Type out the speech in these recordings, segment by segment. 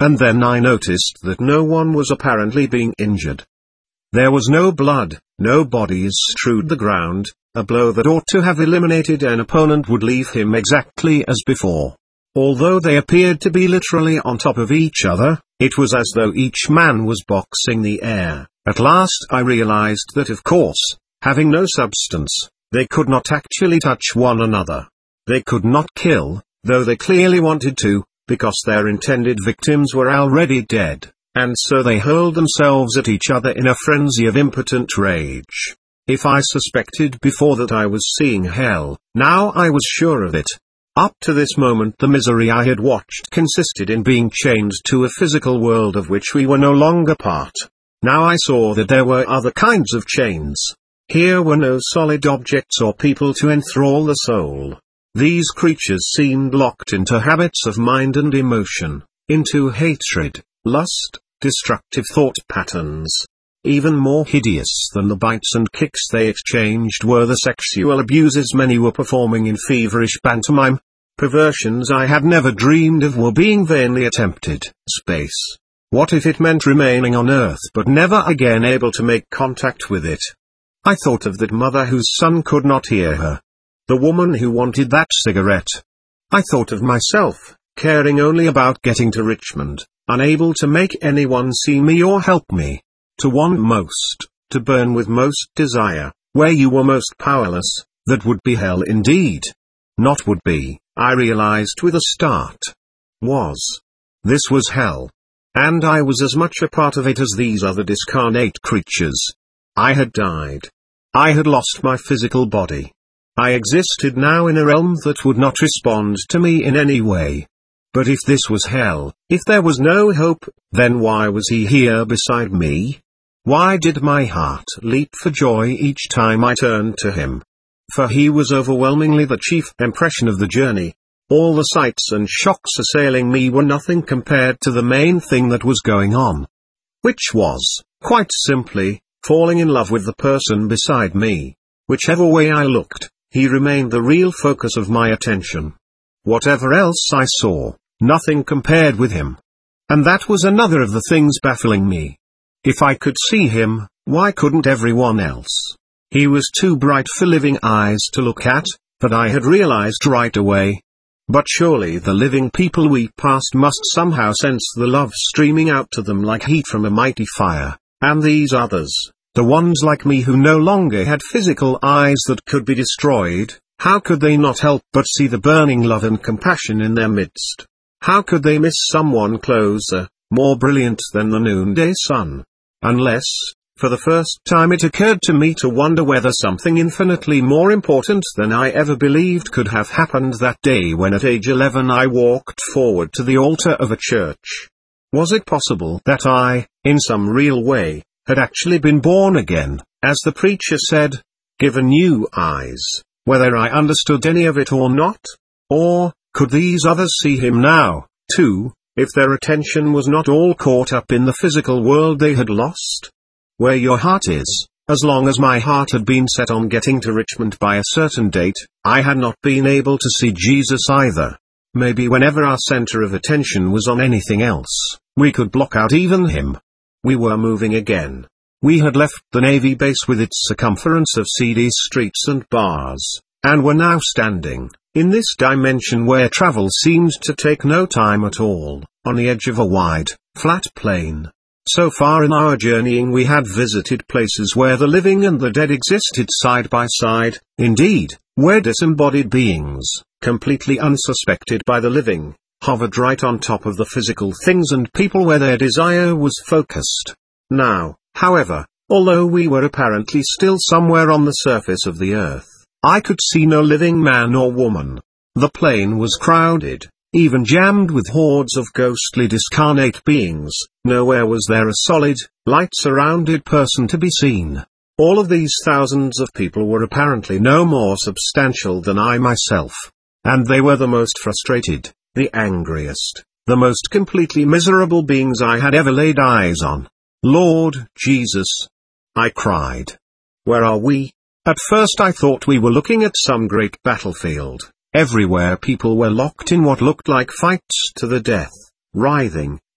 and then I noticed that no one was apparently being injured. There was no blood, no bodies strewed the ground. A blow that ought to have eliminated an opponent would leave him exactly as before. Although they appeared to be literally on top of each other, it was as though each man was boxing the air. At last I realized that of course, having no substance, they could not actually touch one another. They could not kill, though they clearly wanted to, because their intended victims were already dead, and so they hurled themselves at each other in a frenzy of impotent rage. If I suspected before that I was seeing hell, now I was sure of it. Up to this moment the misery I had watched consisted in being chained to a physical world of which we were no longer part. Now I saw that there were other kinds of chains. Here were no solid objects or people to enthrall the soul. These creatures seemed locked into habits of mind and emotion, into hatred, lust, destructive thought patterns. Even more hideous than the bites and kicks they exchanged were the sexual abuses many were performing in feverish pantomime. Perversions I had never dreamed of were being vainly attempted. Space. What if it meant remaining on Earth but never again able to make contact with it? I thought of that mother whose son could not hear her. The woman who wanted that cigarette. I thought of myself, caring only about getting to Richmond, unable to make anyone see me or help me. To want most, to burn with most desire, where you were most powerless, that would be hell indeed. Not would be, I realized with a start. Was. This was hell. And I was as much a part of it as these other discarnate creatures. I had died. I had lost my physical body. I existed now in a realm that would not respond to me in any way. But if this was hell, if there was no hope, then why was he here beside me? Why did my heart leap for joy each time I turned to him? For he was overwhelmingly the chief impression of the journey. All the sights and shocks assailing me were nothing compared to the main thing that was going on. Which was, quite simply, falling in love with the person beside me. Whichever way I looked, he remained the real focus of my attention. Whatever else I saw, nothing compared with him. And that was another of the things baffling me. If I could see him, why couldn't everyone else? He was too bright for living eyes to look at, but I had realized right away. But surely the living people we passed must somehow sense the love streaming out to them like heat from a mighty fire, and these others, the ones like me who no longer had physical eyes that could be destroyed, how could they not help but see the burning love and compassion in their midst? How could they miss someone closer, more brilliant than the noonday sun? Unless, for the first time it occurred to me to wonder whether something infinitely more important than I ever believed could have happened that day when at age 11 I walked forward to the altar of a church. Was it possible that I, in some real way, had actually been born again, as the preacher said, given new eyes, whether I understood any of it or not? Or, could these others see him now, too, if their attention was not all caught up in the physical world they had lost? Where your heart is, as long as my heart had been set on getting to Richmond by a certain date, I had not been able to see Jesus either. Maybe whenever our center of attention was on anything else, we could block out even him. We were moving again. We had left the Navy base with its circumference of seedy streets and bars, and were now standing, in this dimension where travel seemed to take no time at all, on the edge of a wide, flat plain. So far in our journeying we had visited places where the living and the dead existed side by side, indeed, where disembodied beings, completely unsuspected by the living, hovered right on top of the physical things and people where their desire was focused. Now, however, although we were apparently still somewhere on the surface of the earth, I could see no living man or woman. The plain was crowded, even jammed with hordes of ghostly discarnate beings. Nowhere was there a solid, light-surrounded person to be seen. All of these thousands of people were apparently no more substantial than I myself. And they were the most frustrated, the angriest, the most completely miserable beings I had ever laid eyes on. Lord Jesus! I cried. Where are we? At first I thought we were looking at some great battlefield. Everywhere people were locked in what looked like fights to the death, writhing,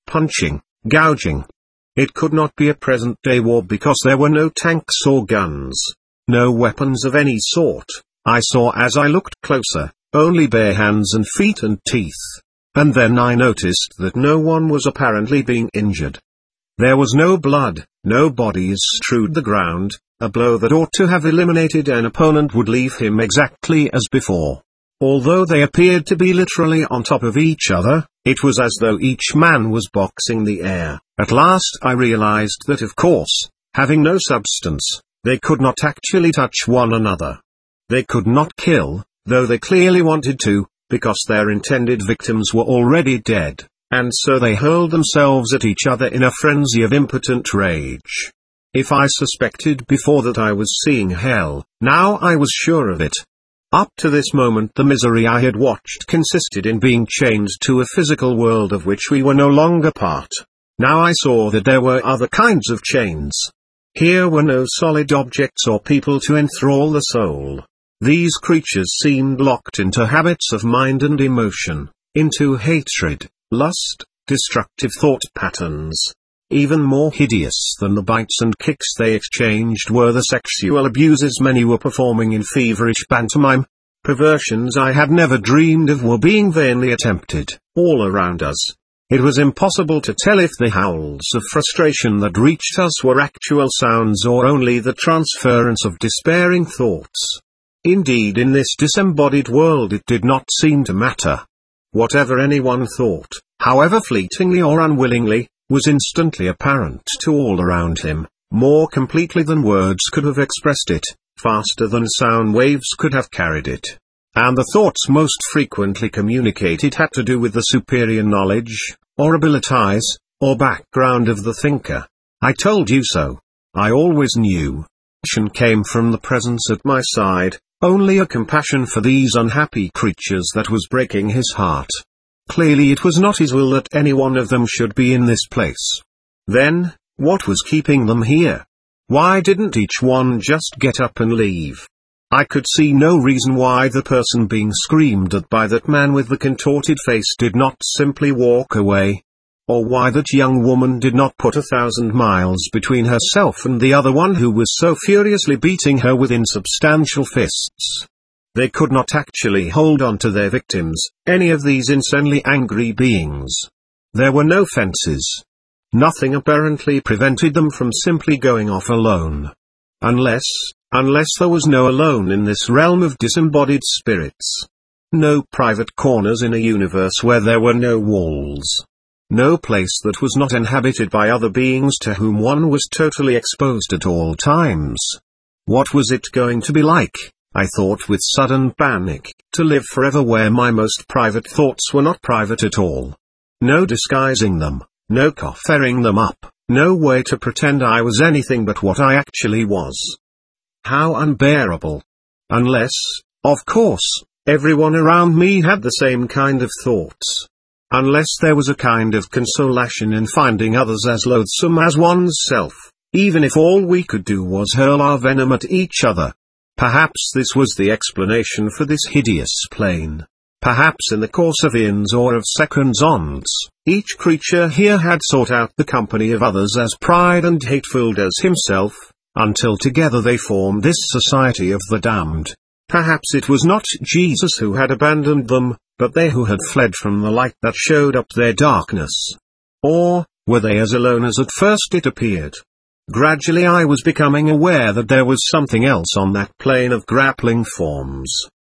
punching, gouging. It could not be a present-day war because there were no tanks or guns, no weapons of any sort. I saw as I looked closer, only bare hands and feet and teeth. And then I noticed that no one was apparently being injured. There was no blood, no bodies strewed the ground. A blow that ought to have eliminated an opponent would leave him exactly as before. Although they appeared to be literally on top of each other, it was as though each man was boxing the air. At last I realized that of course, having no substance, they could not actually touch one another. They could not kill, though they clearly wanted to, because their intended victims were already dead, and so they hurled themselves at each other in a frenzy of impotent rage. If I suspected before that I was seeing hell, now I was sure of it. Up to this moment the misery I had watched consisted in being chained to a physical world of which we were no longer part. Now I saw that there were other kinds of chains. Here were no solid objects or people to enthrall the soul. These creatures seemed locked into habits of mind and emotion, into hatred, lust, destructive thought patterns. Even more hideous than the bites and kicks they exchanged were the sexual abuses many were performing in feverish pantomime. Perversions I had never dreamed of were being vainly attempted, all around us. It was impossible to tell if the howls of frustration that reached us were actual sounds or only the transference of despairing thoughts. Indeed, in this disembodied world it did not seem to matter. Whatever anyone thought, however fleetingly or unwillingly, was instantly apparent to all around him, more completely than words could have expressed it, faster than sound waves could have carried it. And the thoughts most frequently communicated had to do with the superior knowledge, or abilities, or background of the thinker. I told you so. I always knew. Compassion came from the presence at my side, only a compassion for these unhappy creatures that was breaking his heart. Clearly it was not his will that any one of them should be in this place. Then, what was keeping them here? Why didn't each one just get up and leave? I could see no reason why the person being screamed at by that man with the contorted face did not simply walk away. Or why that young woman did not put 1,000 miles between herself and the other one who was so furiously beating her with insubstantial fists. They could not actually hold on to their victims, any of these insanely angry beings. There were no fences. Nothing apparently prevented them from simply going off alone. Unless there was no alone in this realm of disembodied spirits. No private corners in a universe where there were no walls. No place that was not inhabited by other beings to whom one was totally exposed at all times. What was it going to be like, I thought with sudden panic, to live forever where my most private thoughts were not private at all? No disguising them, no covering them up, no way to pretend I was anything but what I actually was. How unbearable. Unless, of course, everyone around me had the same kind of thoughts. Unless there was a kind of consolation in finding others as loathsome as one's self, even if all we could do was hurl our venom at each other. Perhaps this was the explanation for this hideous plane. Perhaps in the course of eons or of seconds once, each creature here had sought out the company of others as pride and hate-filled as himself, until together they formed this society of the damned. Perhaps it was not Jesus who had abandoned them, but they who had fled from the light that showed up their darkness. Or, were they as alone as at first it appeared? Gradually I was becoming aware that there was something else on that plane of grappling forms.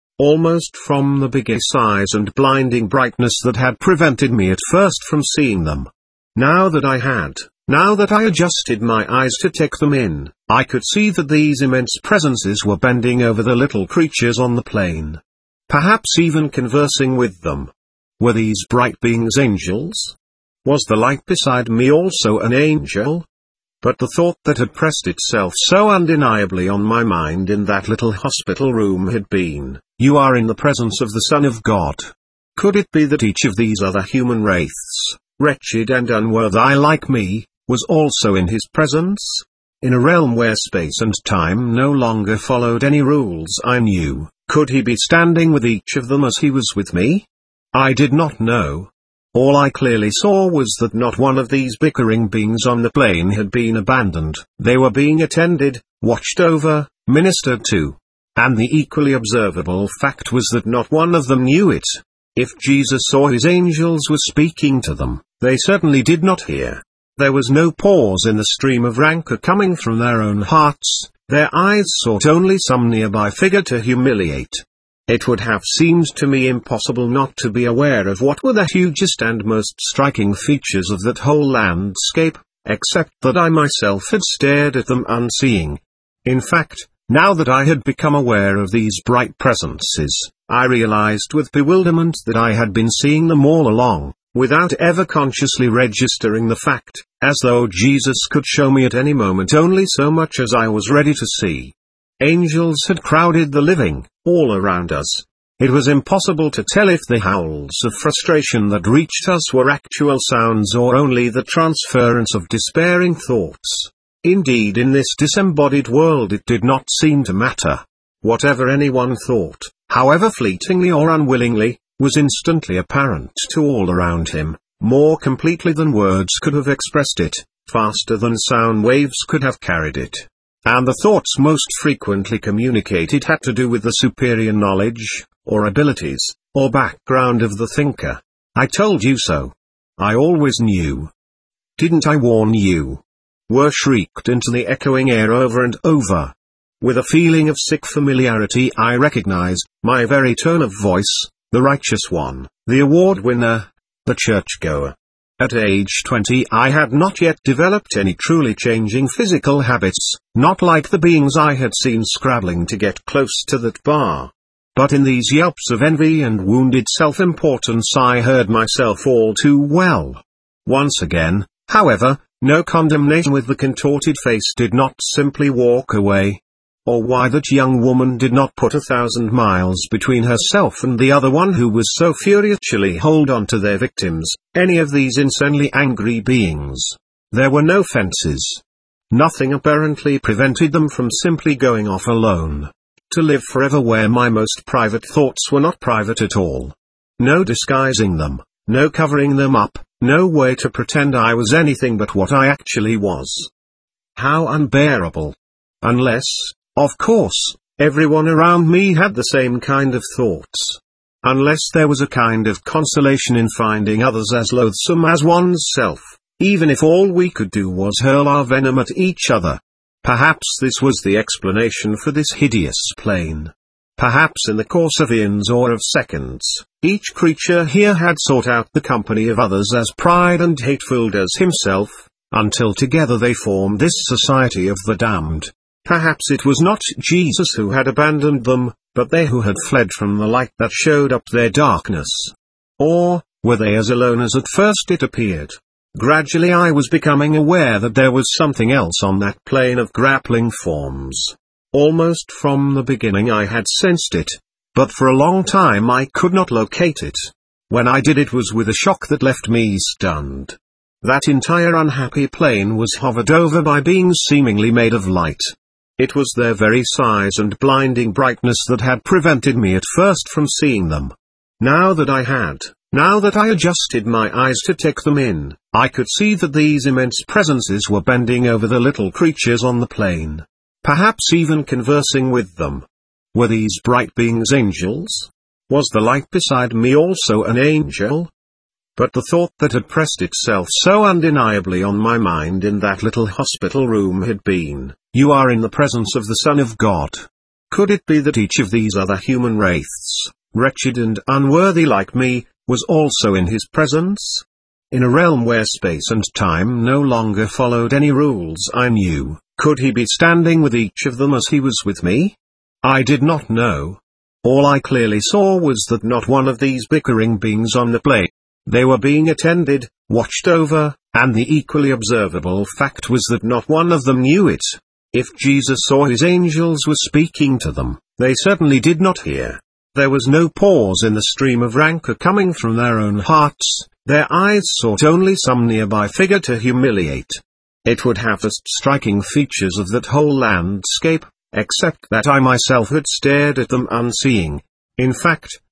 Almost from the big size and blinding brightness that had prevented me at first from seeing them. Now that I adjusted my eyes to take them in, I could see that these immense presences were bending over the little creatures on the plane. Perhaps even conversing with them. Were these bright beings angels? Was the light beside me also an angel? But the thought that had pressed itself so undeniably on my mind in that little hospital room had been, "You are in the presence of the Son of God." Could it be that each of these other human wraiths, wretched and unworthy like me, was also in his presence? In a realm where space and time no longer followed any rules I knew, could he be standing with each of them as he was with me? I did not know. All I clearly saw was that not one of these bickering beings on the plain had been abandoned. They were being attended, watched over, ministered to. And the equally observable fact was that not one of them knew it. If Jesus or his angels were speaking to them, they certainly did not hear. There was no pause in the stream of rancor coming from their own hearts. Their eyes sought only some nearby figure to humiliate. It would have seemed to me impossible not to be aware of what were the hugest and most striking features of that whole landscape, except that I myself had stared at them unseeing. In fact, now that I had become aware of these bright presences, I realized with bewilderment that I had been seeing them all along, without ever consciously registering the fact, as though Jesus could show me at any moment only so much as I was ready to see. Angels had crowded the living, all around us. It was impossible to tell if the howls of frustration that reached us were actual sounds or only the transference of despairing thoughts. Indeed, in this disembodied world it did not seem to matter. Whatever anyone thought, however fleetingly or unwillingly, was instantly apparent to all around him, more completely than words could have expressed it, faster than sound waves could have carried it. And the thoughts most frequently communicated had to do with the superior knowledge, or abilities, or background of the thinker. I told you so. I always knew. Didn't I warn you? Were shrieked into the echoing air over and over. With a feeling of sick familiarity I recognized my very tone of voice, the righteous one, the award winner, the churchgoer. At age 20 I had not yet developed any truly changing physical habits, not like the beings I had seen scrabbling to get close to that bar. But in these yelps of envy and wounded self-importance I heard myself all too well. Once again, however, no condemnation with the contorted face did not simply walk away. Or why that young woman did not put 1,000 miles between herself and the other one who was so furiously hold on to their victims, any of these insanely angry beings. There were no fences. Nothing apparently prevented them from simply going off alone. To live forever where my most private thoughts were not private at all. No disguising them, no covering them up, no way to pretend I was anything but what I actually was. How unbearable. Unless, of course, everyone around me had the same kind of thoughts. Unless there was a kind of consolation in finding others as loathsome as one's self, even if all we could do was hurl our venom at each other. Perhaps this was the explanation for this hideous plain. Perhaps in the course of eons or of seconds, each creature here had sought out the company of others as pride and hate filled as himself, until together they formed this society of the damned. Perhaps it was not Jesus who had abandoned them, but they who had fled from the light that showed up their darkness. Or, were they as alone as at first it appeared? Gradually I was becoming aware that there was something else on that plane of grappling forms. Almost from the beginning I had sensed it, but for a long time I could not locate it. When I did it was with a shock that left me stunned. That entire unhappy plane was hovered over by beings seemingly made of light. It was their very size and blinding brightness that had prevented me at first from seeing them. Now that I adjusted my eyes to take them in, I could see that these immense presences were bending over the little creatures on the plain. Perhaps even conversing with them. Were these bright beings angels? Was the light beside me also an angel? But the thought that had pressed itself so undeniably on my mind in that little hospital room had been, "You are in the presence of the Son of God." Could it be that each of these other human wraiths, wretched and unworthy like me, was also in his presence? In a realm where space and time no longer followed any rules I knew, could he be standing with each of them as he was with me? I did not know. All I clearly saw was that not one of these bickering beings on the plane. They were being attended, watched over, and the equally observable fact was that not one of them knew it. If Jesus or his angels were speaking to them, they certainly did not hear. There was no pause in the stream of rancor coming from their own hearts. Their eyes sought only some nearby figure to humiliate. It would have the striking features of that whole landscape, except that I myself had stared at them unseeing. In fact,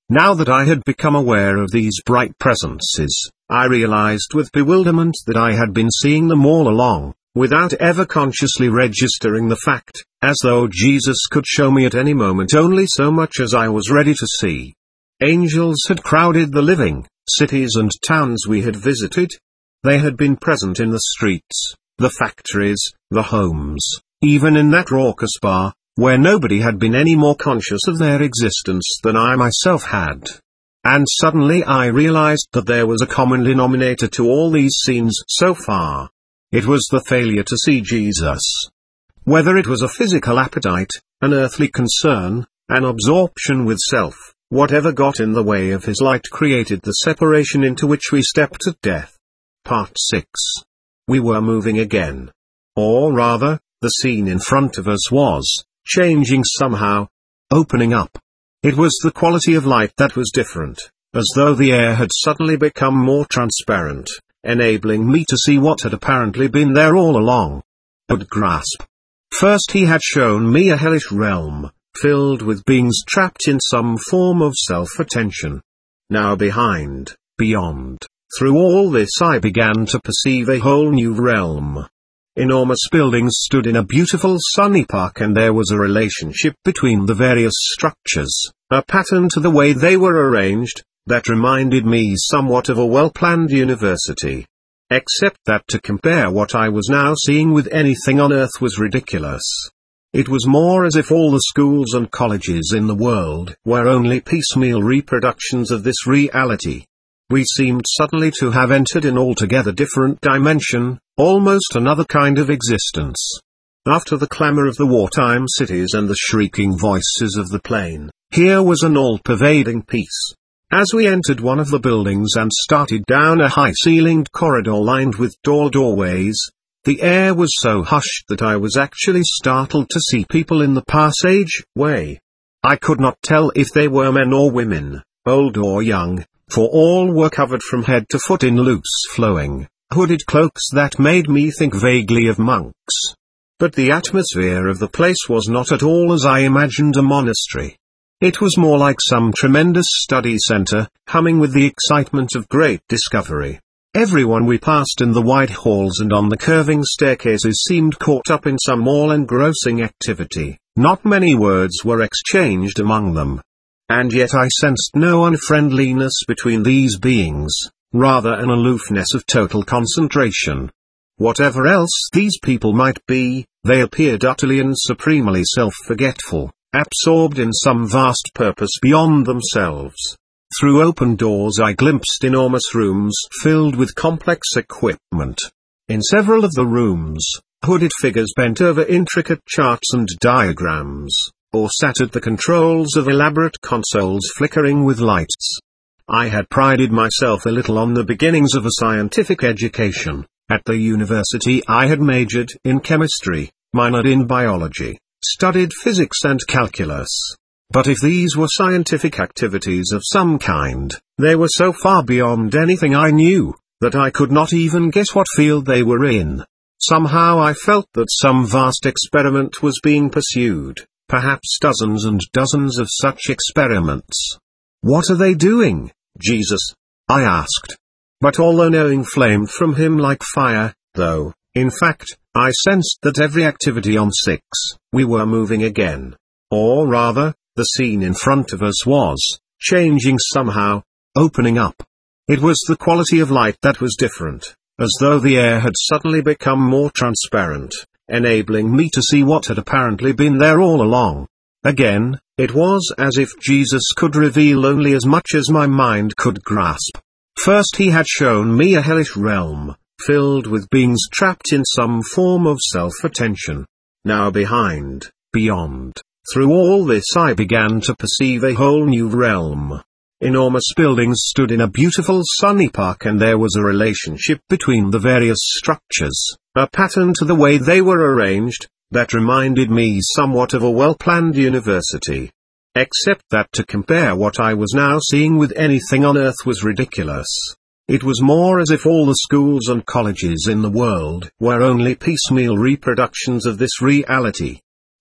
Now that I had become aware of these bright presences, I realized with bewilderment that I had been seeing them all along, without ever consciously registering the fact, as though Jesus could show me at any moment only so much as I was ready to see. Angels had crowded the living cities and towns we had visited. They had been present in the streets, the factories, the homes, even in that raucous bar, where nobody had been any more conscious of their existence than I myself had. And suddenly I realized that there was a common denominator to all these scenes so far. It was the failure to see Jesus. Whether it was a physical appetite, an earthly concern, an absorption with self, whatever got in the way of his light created the separation into which we stepped at death. Part 6. We were moving again. Or rather, the scene in front of us was changing somehow, opening up. It was the quality of light that was different, as though the air had suddenly become more transparent, enabling me to see what had apparently been there all along. I'd grasp. First he had shown me a hellish realm, filled with beings trapped in some form of self-attention. Now behind, beyond, through all this I began to perceive a whole new realm. Enormous buildings stood in a beautiful sunny park, and there was a relationship between the various structures, a pattern to the way they were arranged, that reminded me somewhat of a well-planned university. Except that to compare what I was now seeing with anything on earth was ridiculous. It was more as if all the schools and colleges in the world were only piecemeal reproductions of this reality. We seemed suddenly to have entered an altogether different dimension, almost another kind of existence. After the clamor of the wartime cities and the shrieking voices of the plain, here was an all-pervading peace. As we entered one of the buildings and started down a high-ceilinged corridor lined with tall doorways, the air was so hushed that I was actually startled to see people in the passage-way. I could not tell if they were men or women, old or young, for all were covered from head to foot in loose flowing, hooded cloaks that made me think vaguely of monks. But the atmosphere of the place was not at all as I imagined a monastery. It was more like some tremendous study center, humming with the excitement of great discovery. Everyone we passed in the wide halls and on the curving staircases seemed caught up in some all-engrossing activity. Not many words were exchanged among them. And yet I sensed no unfriendliness between these beings, rather an aloofness of total concentration. Whatever else these people might be, they appeared utterly and supremely self-forgetful, absorbed in some vast purpose beyond themselves. Through open doors I glimpsed enormous rooms filled with complex equipment. In several of the rooms, hooded figures bent over intricate charts and diagrams, or sat at the controls of elaborate consoles flickering with lights. I had prided myself a little on the beginnings of a scientific education. At the university I had majored in chemistry, minored in biology, studied physics and calculus. But if these were scientific activities of some kind, they were so far beyond anything I knew, that I could not even guess what field they were in. Somehow I felt that some vast experiment was being pursued, perhaps dozens and dozens of such experiments. "What are they doing, Jesus?" I asked. But although knowing flamed from him like fire, though, in fact, I sensed that every activity on 6, we were moving again. Or rather, the scene in front of us was changing somehow, opening up. It was the quality of light that was different, as though the air had suddenly become more transparent, enabling me to see what had apparently been there all along. Again, it was as if Jesus could reveal only as much as my mind could grasp. First he had shown me a hellish realm, filled with beings trapped in some form of self-attention. Now behind, beyond, through all this I began to perceive a whole new realm. Enormous buildings stood in a beautiful sunny park, and there was a relationship between the various structures, a pattern to the way they were arranged, that reminded me somewhat of a well-planned university. Except that to compare what I was now seeing with anything on earth was ridiculous. It was more as if all the schools and colleges in the world were only piecemeal reproductions of this reality.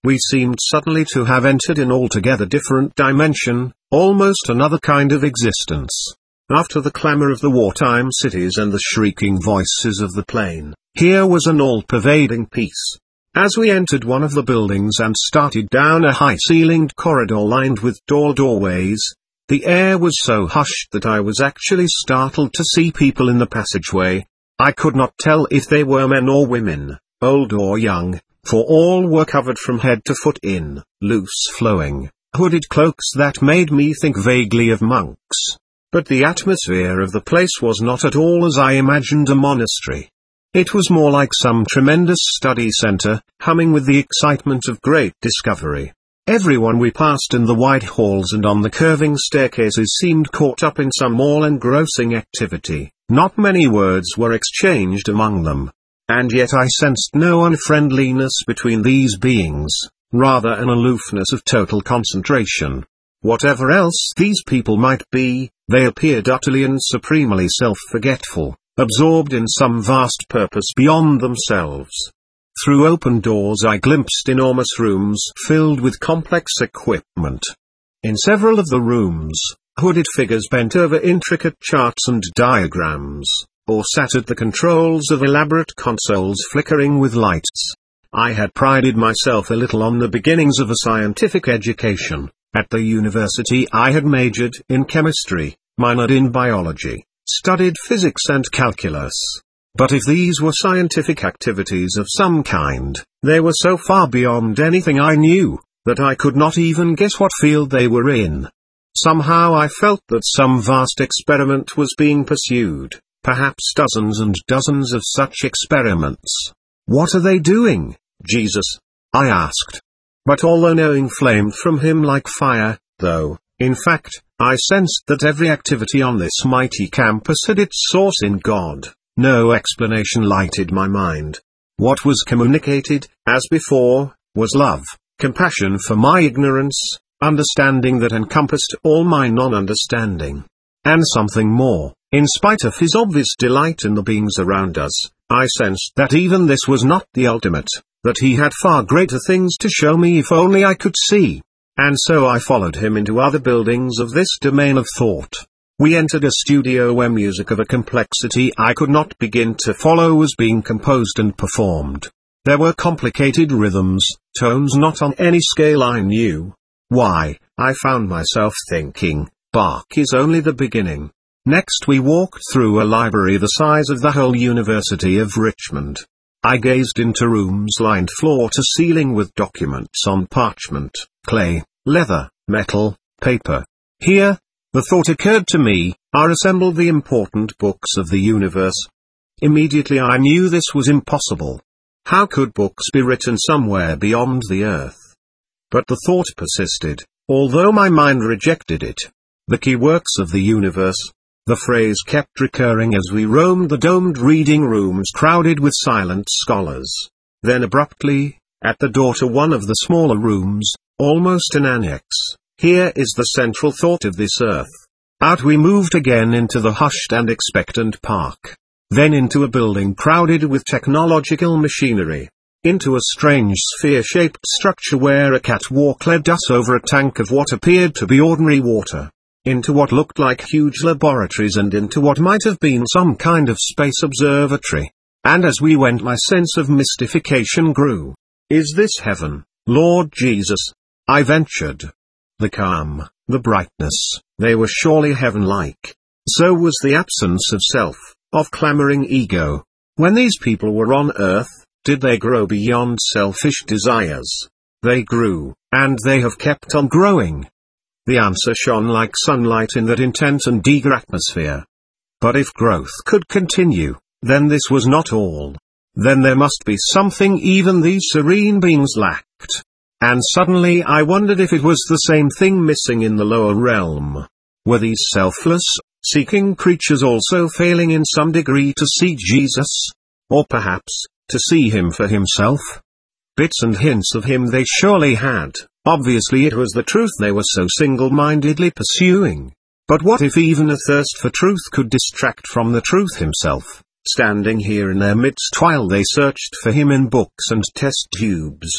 We seemed suddenly to have entered an altogether different dimension, almost another kind of existence. After the clamor of the wartime cities and the shrieking voices of the plain, here was an all-pervading peace. As we entered one of the buildings and started down a high-ceilinged corridor lined with doorways, the air was so hushed that I was actually startled to see people in the passageway. I could not tell if they were men or women, old or young, for all were covered from head to foot in loose flowing, hooded cloaks that made me think vaguely of monks. But the atmosphere of the place was not at all as I imagined a monastery. It was more like some tremendous study center, humming with the excitement of great discovery. Everyone we passed in the wide halls and on the curving staircases seemed caught up in some all-engrossing activity. Not many words were exchanged among them. And yet I sensed no unfriendliness between these beings, rather an aloofness of total concentration. Whatever else these people might be, they appeared utterly and supremely self-forgetful, absorbed in some vast purpose beyond themselves. Through open doors I glimpsed enormous rooms filled with complex equipment. In several of the rooms, hooded figures bent over intricate charts and diagrams, or sat at the controls of elaborate consoles flickering with lights. I had prided myself a little on the beginnings of a scientific education. At the university I had majored in chemistry, minored in biology, studied physics and calculus. But if these were scientific activities of some kind, they were so far beyond anything I knew, that I could not even guess what field they were in. Somehow I felt that some vast experiment was being pursued, perhaps dozens and dozens of such experiments. "What are they doing, Jesus?" I asked. But all the knowing flamed from him like fire, though, in fact, I sensed that every activity on this mighty campus had its source in God. No explanation lighted my mind. What was communicated, as before, was love, compassion for my ignorance, understanding that encompassed all my non-understanding. And something more. In spite of his obvious delight in the beings around us, I sensed that even this was not the ultimate, that he had far greater things to show me if only I could see. And so I followed him into other buildings of this domain of thought. We entered a studio where music of a complexity I could not begin to follow was being composed and performed. There were complicated rhythms, tones not on any scale I knew. Why, I found myself thinking, Bach is only the beginning. Next we walked through a library the size of the whole University of Richmond. I gazed into rooms lined floor to ceiling with documents on parchment, clay, leather, metal, paper. Here, the thought occurred to me, are assembled the important books of the universe. Immediately I knew this was impossible. How could books be written somewhere beyond the earth? But the thought persisted, although my mind rejected it. The key works of the universe. The phrase kept recurring as we roamed the domed reading rooms crowded with silent scholars. Then abruptly, at the door to one of the smaller rooms, almost an annex, "Here is the central thought of this earth." Out we moved again into the hushed and expectant park. Then into a building crowded with technological machinery. Into a strange sphere-shaped structure where a catwalk led us over a tank of what appeared to be ordinary water. Into what looked like huge laboratories and into what might have been some kind of space observatory. And as we went my sense of mystification grew. "Is this heaven, Lord Jesus?" I ventured. The calm, the brightness, they were surely heaven-like. So was the absence of self, of clamoring ego. When these people were on earth, did they grow beyond selfish desires? They grew, and they have kept on growing. The answer shone like sunlight in that intense and eager atmosphere. But if growth could continue, then this was not all. Then there must be something even these serene beings lacked. And suddenly I wondered if it was the same thing missing in the lower realm. Were these selfless, seeking creatures also failing in some degree to see Jesus? Or perhaps, to see him for himself? Bits and hints of him they surely had. Obviously it was the truth they were so single-mindedly pursuing. But what if even a thirst for truth could distract from the truth himself, standing here in their midst while they searched for him in books and test tubes?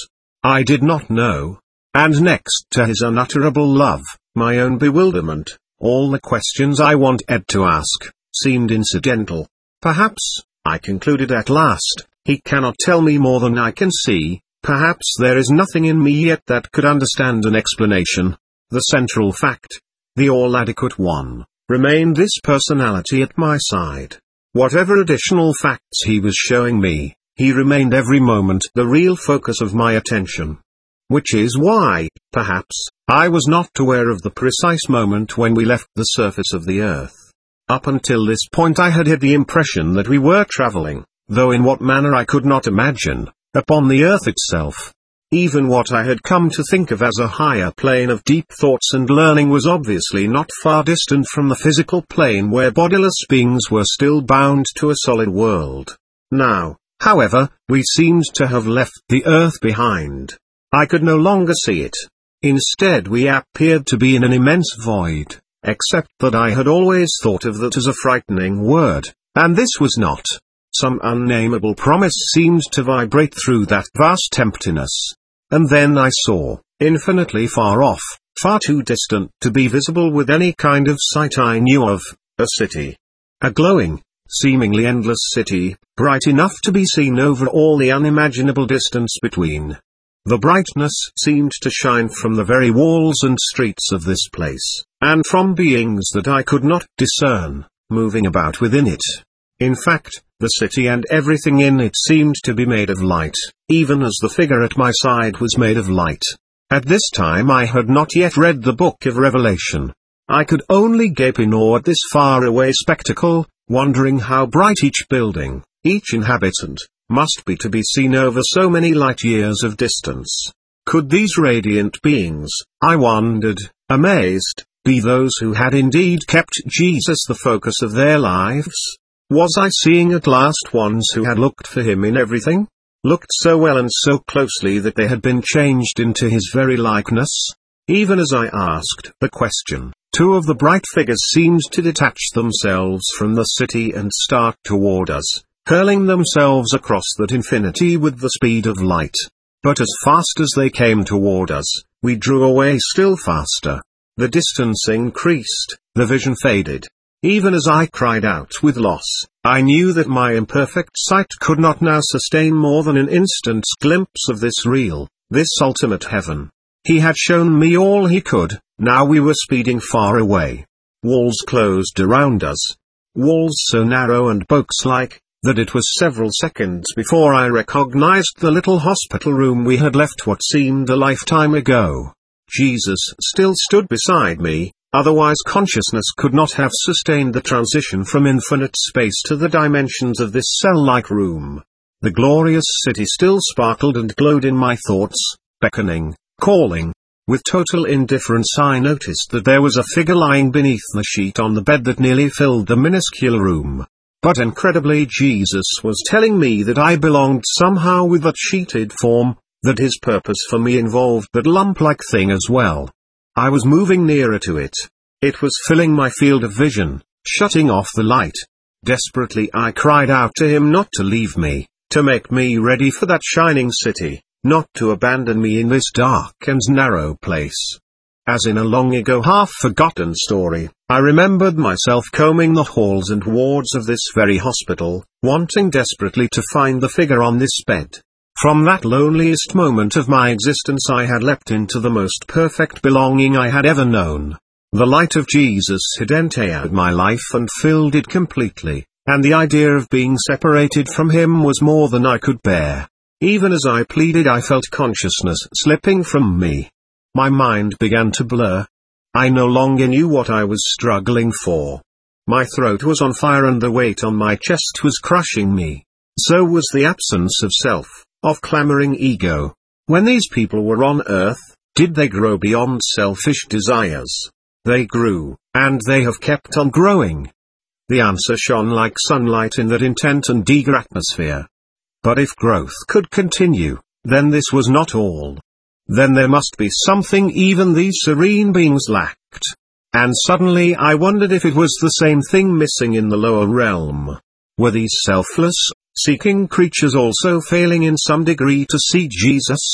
I did not know. And next to his unutterable love, my own bewilderment, all the questions I wanted to ask, seemed incidental. Perhaps, I concluded at last, he cannot tell me more than I can see, perhaps there is nothing in me yet that could understand an explanation. The central fact, the all-adequate one, remained this personality at my side. Whatever additional facts he was showing me, he remained every moment the real focus of my attention. Which is why, perhaps, I was not aware of the precise moment when we left the surface of the earth. Up until this point I had the impression that we were traveling, though in what manner I could not imagine, upon the earth itself. Even what I had come to think of as a higher plane of deep thoughts and learning was obviously not far distant from the physical plane where bodiless beings were still bound to a solid world. Now, however, we seemed to have left the earth behind. I could no longer see it. Instead we appeared to be in an immense void, except that I had always thought of that as a frightening word, and this was not. Some unnameable promise seemed to vibrate through that vast emptiness. And then I saw, infinitely far off, far too distant to be visible with any kind of sight I knew of, a city. A glowing, seemingly endless city, bright enough to be seen over all the unimaginable distance between. The brightness seemed to shine from the very walls and streets of this place, and from beings that I could not discern, moving about within it. In fact, the city and everything in it seemed to be made of light, even as the figure at my side was made of light. At this time I had not yet read the book of Revelation. I could only gape in awe at this far-away spectacle, wondering how bright each building, each inhabitant, must be to be seen over so many light-years of distance. Could these radiant beings, I wondered, amazed, be those who had indeed kept Jesus the focus of their lives? Was I seeing at last ones who had looked for him in everything? Looked so well and so closely that they had been changed into his very likeness? Even as I asked the question, two of the bright figures seemed to detach themselves from the city and start toward us, hurling themselves across that infinity with the speed of light. But as fast as they came toward us, we drew away still faster. The distance increased, the vision faded. Even as I cried out with loss, I knew that my imperfect sight could not now sustain more than an instant's glimpse of this real, this ultimate heaven. He had shown me all he could, now we were speeding far away. Walls closed around us. Walls so narrow and box-like, that it was several seconds before I recognized the little hospital room we had left what seemed a lifetime ago. Jesus still stood beside me. Otherwise consciousness could not have sustained the transition from infinite space to the dimensions of this cell-like room. The glorious city still sparkled and glowed in my thoughts, beckoning, calling. With total indifference I noticed that there was a figure lying beneath the sheet on the bed that nearly filled the minuscule room. But incredibly Jesus was telling me that I belonged somehow with that sheeted form, that his purpose for me involved that lump-like thing as well. I was moving nearer to it. It was filling my field of vision, shutting off the light. Desperately I cried out to him not to leave me, to make me ready for that shining city, not to abandon me in this dark and narrow place. As in a long-ago half-forgotten story, I remembered myself combing the halls and wards of this very hospital, wanting desperately to find the figure on this bed. From that loneliest moment of my existence I had leapt into the most perfect belonging I had ever known. The light of Jesus had entered my life and filled it completely, and the idea of being separated from him was more than I could bear. Even as I pleaded I felt consciousness slipping from me. My mind began to blur. I no longer knew what I was struggling for. My throat was on fire and the weight on my chest was crushing me. So was the absence of self, of clamoring ego. When these people were on earth, did they grow beyond selfish desires? They grew, and they have kept on growing. The answer shone like sunlight in that intent and eager atmosphere. But if growth could continue, then this was not all. Then there must be something even these serene beings lacked. And suddenly I wondered if it was the same thing missing in the lower realm. Were these selfless, seeking creatures also failing in some degree to see Jesus?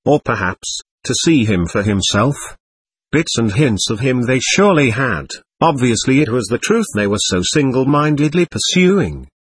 or perhaps, to see him for himself? Bits and hints of him they surely had. Obviously it was the truth they were so single-mindedly pursuing.